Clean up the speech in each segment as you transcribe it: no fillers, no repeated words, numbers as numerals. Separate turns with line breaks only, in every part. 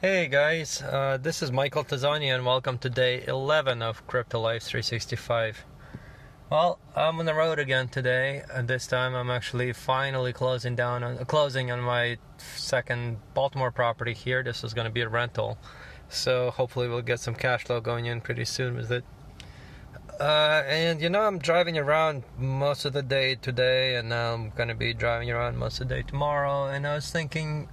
Hey guys, this is Michael Tazzani and welcome to day 11 of Crypto Life 365. Well, I'm on the road again today, and this time I'm actually finally closing on my second Baltimore property here. This is going to be a rental, so hopefully we'll get some cash flow going in pretty soon with it. I'm driving around most of the day today, and now I'm going to be driving around most of the day tomorrow, and I was thinking,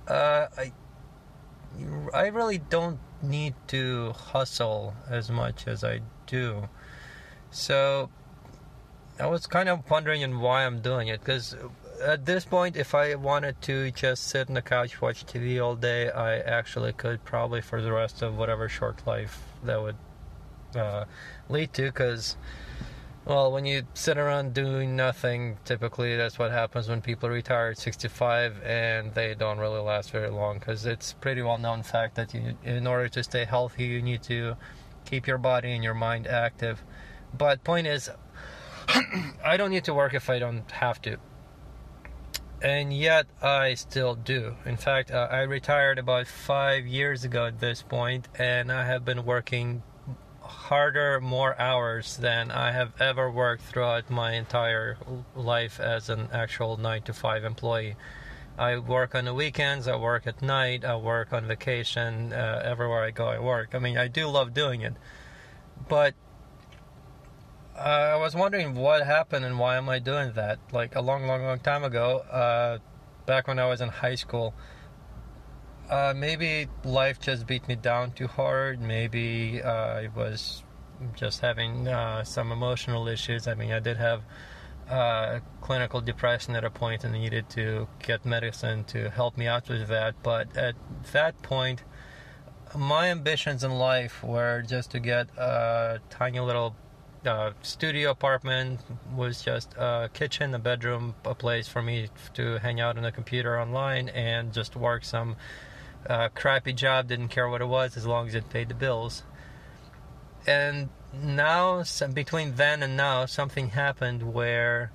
I really don't need to hustle as much as I do. So I was kind of wondering why I'm doing it, because at this point, if I wanted to just sit on the couch, watch TV all day, I actually could probably for the rest of whatever short life that would lead to, because when you sit around doing nothing, typically that's what happens when people retire at 65, and they don't really last very long, because it's pretty well known fact that in order to stay healthy, you need to keep your body and your mind active. But point is, I don't need to work if I don't have to. And yet I still do. In fact, I retired about 5 years ago at this point, and I have been working harder, more hours than I have ever worked throughout my entire life as an actual 9-to-5 employee. I work on the weekends, I work at night, I work on vacation, everywhere I go I work. I mean, I do love doing it, but I was wondering what happened and why am I doing that. Like a long time ago, back when I was in high school, maybe life just beat me down too hard. Maybe I was just having some emotional issues. I mean, I did have clinical depression at a point and needed to get medicine to help me out with that. But at that point, my ambitions in life were just to get a tiny little studio apartment, was just a kitchen, a bedroom, a place for me to hang out on the computer online and just work some crappy job. Didn't care what it was as long as it paid the bills. And now, between then and now, something happened where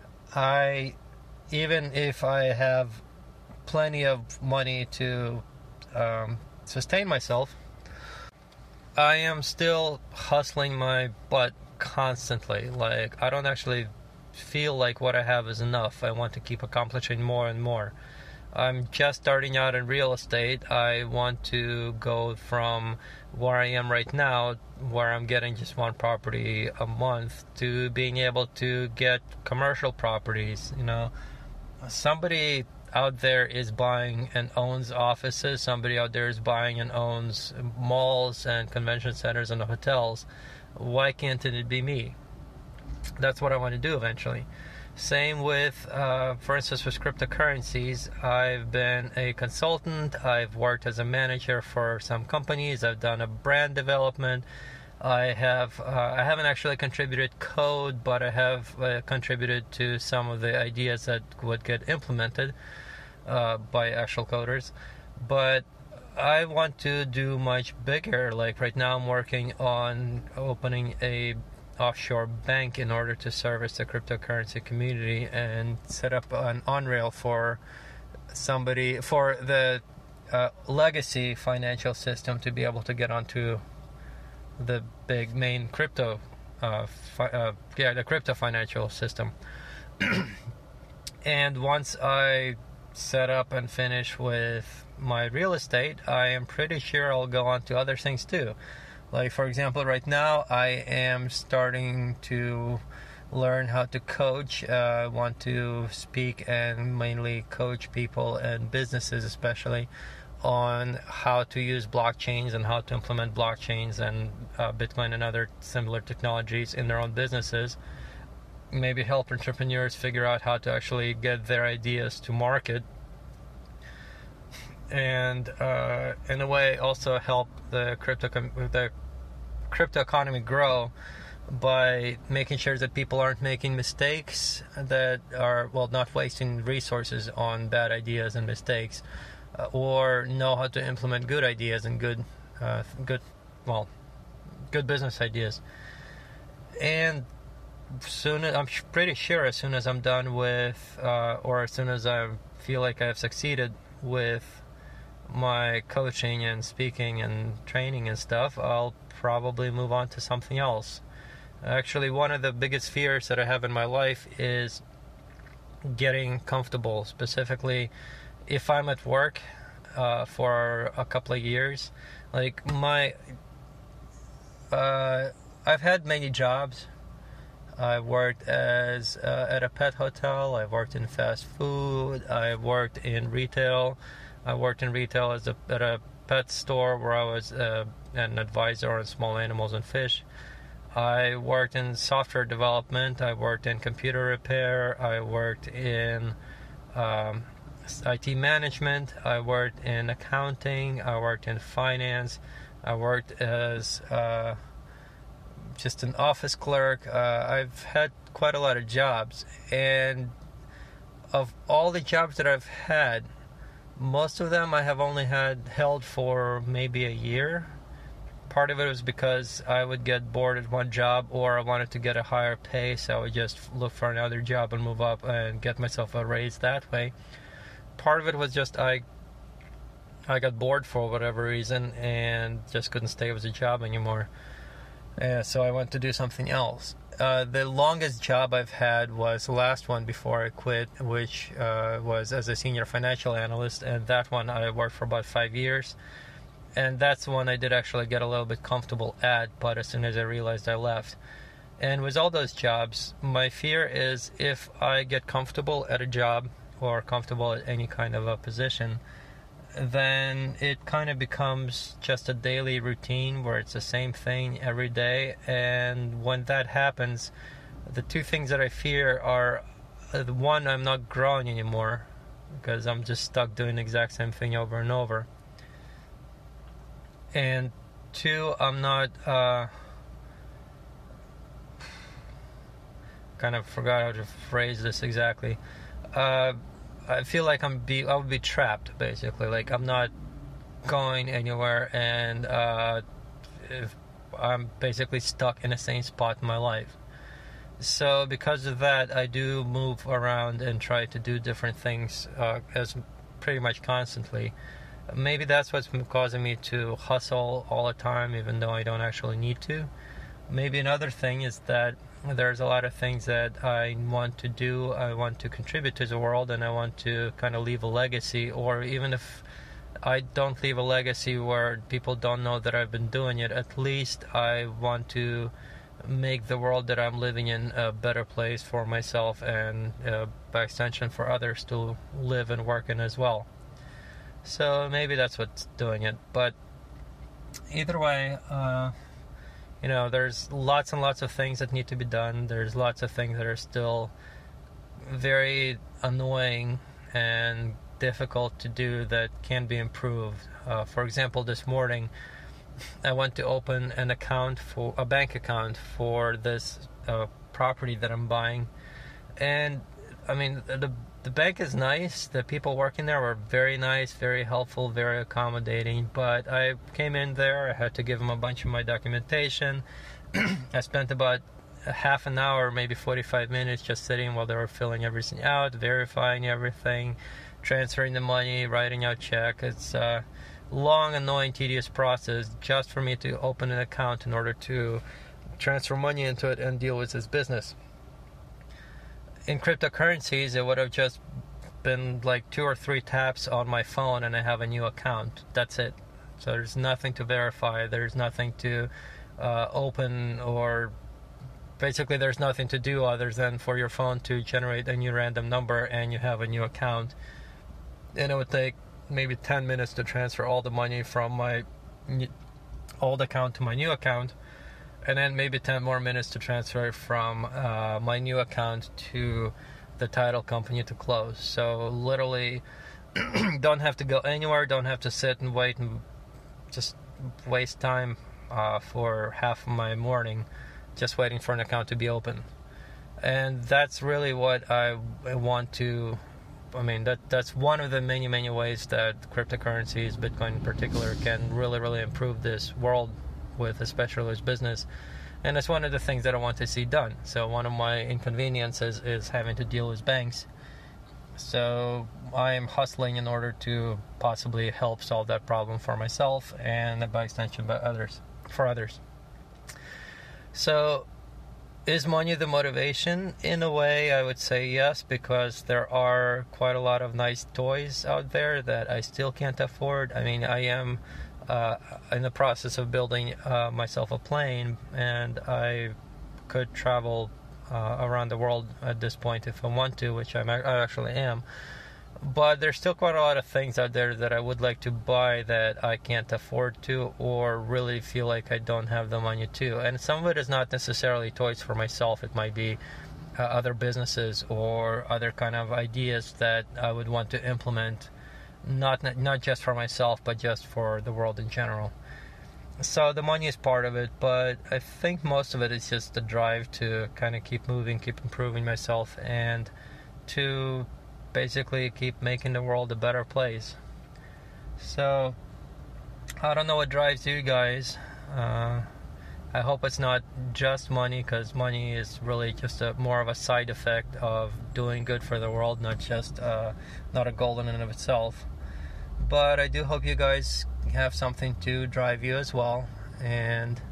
even if I have plenty of money to sustain myself, I am still hustling my butt constantly. Like, I don't actually feel like what I have is enough. I want to keep accomplishing more and more. I'm just starting out in real estate. I want to go from where I am right now, where I'm getting just one property a month, to being able to get commercial properties. Somebody out there is buying and owns offices. Somebody out there is buying and owns malls and convention centers and hotels. Why can't it be me? That's what I want to do eventually. Same with, for instance, with cryptocurrencies. I've been a consultant. I've worked as a manager for some companies. I've done a brand development. I haven't actually contributed code, but I have contributed to some of the ideas that would get implemented by actual coders. But I want to do much bigger. Like right now I'm working on opening a offshore bank in order to service the cryptocurrency community and set up an on-rail for the legacy financial system to be able to get onto the big main crypto the crypto financial system. And once I set up and finish with my real estate, I am pretty sure I'll go on to other things too. Like, for example, right now I am starting to learn how to coach. I want to speak and mainly coach people and businesses especially on how to use blockchains and how to implement blockchains and Bitcoin and other similar technologies in their own businesses. Maybe help entrepreneurs figure out how to actually get their ideas to market, and in a way also help the crypto economy grow by making sure that people aren't making mistakes that are not wasting resources on bad ideas and mistakes, or know how to implement good ideas and good business ideas. And I'm pretty sure as soon as I'm done with or as soon as I feel like I have succeeded with my coaching and speaking and training and stuff, I'll probably move on to something else. Actually, one of the biggest fears that I have in my life is getting comfortable, specifically if I'm at work for a couple of years. Like I've had many jobs. I've worked as at a pet hotel. I've worked in fast food. I've worked in retail. I worked in retail at a pet store where I was an advisor on small animals and fish. I worked in software development. I worked in computer repair. I worked in IT management. I worked in accounting. I worked in finance. I worked as just an office clerk. I've had quite a lot of jobs, and of all the jobs that I've had, most of them I have only held for maybe a year. Part of it was because I would get bored at one job, or I wanted to get a higher pay, so I would just look for another job and move up and get myself a raise that way. Part of it was just I got bored for whatever reason and just couldn't stay with the job anymore. So I went to do something else. The longest job I've had was the last one before I quit, which was as a senior financial analyst, and that one I worked for about 5 years. And that's the one I did actually get a little bit comfortable at, but as soon as I realized, I left. And with all those jobs, my fear is if I get comfortable at a job or comfortable at any kind of a position, then it kind of becomes just a daily routine where it's the same thing every day. And when that happens, the two things that I fear are, one, I'm not growing anymore because I'm just stuck doing the exact same thing over and over. And two, I'm not kind of forgot how to phrase this exactly. I feel like I would be trapped, basically. Like I'm not going anywhere, and if I'm basically stuck in the same spot in my life. So because of that, I do move around and try to do different things as pretty much constantly. Maybe that's what's causing me to hustle all the time, even though I don't actually need to. Maybe another thing is that there's a lot of things that I want to do. I want to contribute to the world, and I want to kind of leave a legacy. Or even if I don't leave a legacy where people don't know that I've been doing it, at least I want to make the world that I'm living in a better place for myself and by extension for others to live and work in as well. So maybe that's what's doing it. But either way, there's lots and lots of things that need to be done. There's lots of things that are still very annoying and difficult to do that can be improved. For example, this morning I went to open a bank account for this property that I'm buying, and I mean the bank is nice. The people working there were very nice, very helpful, very accommodating. But I came in there, I had to give them a bunch of my documentation. I spent about a half an hour, maybe 45 minutes, just sitting while they were filling everything out, verifying everything, transferring the money, writing out check. It's a long, annoying, tedious process just for me to open an account in order to transfer money into it and deal with this business. In cryptocurrencies, it would have just been like 2 or 3 taps on my phone and I have a new account. That's it. So there's nothing to verify. There's nothing to open, or basically there's nothing to do other than for your phone to generate a new random number and you have a new account. And it would take maybe 10 minutes to transfer all the money from my old account to my new account, and then maybe 10 more minutes to transfer from my new account to the title company to close. So literally don't have to go anywhere, don't have to sit and wait and just waste time for half of my morning just waiting for an account to be open. And that's really what I want to, that's one of the many, many ways that cryptocurrencies, Bitcoin in particular, can really, really improve this world with, especially with business. And that's one of the things that I want to see done. So one of my inconveniences is having to deal with banks. So I am hustling in order to possibly help solve that problem for myself and by extension for others. So is money the motivation? In a way, I would say yes, because there are quite a lot of nice toys out there that I still can't afford. I mean, I am in the process of building myself a plane, and I could travel around the world at this point if I want to, which I actually am. But there's still quite a lot of things out there that I would like to buy that I can't afford to, or really feel like I don't have the money to. And some of it is not necessarily toys for myself. It might be other businesses or other kind of ideas that I would want to implement, not just for myself, but just for the world in general. So the money is part of it, but I think most of it is just the drive to kind of keep moving, keep improving myself, and to basically keep making the world a better place. So I don't know what drives you guys. I hope it's not just money, because money is really just more of a side effect of doing good for the world, not a goal in and of itself. But I do hope you guys have something to drive you as well, and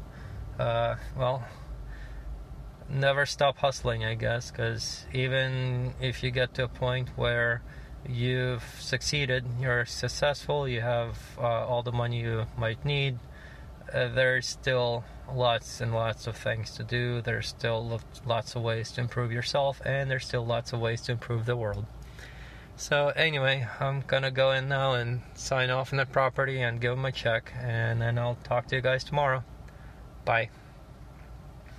never stop hustling, I guess, because even if you get to a point where you've succeeded, you're successful, you have all the money you might need, there's still lots and lots of things to do. There's still lots of ways to improve yourself, and there's still lots of ways to improve the world. So anyway, I'm gonna go in now and sign off on that property and give them a check, and then I'll talk to you guys tomorrow. Bye.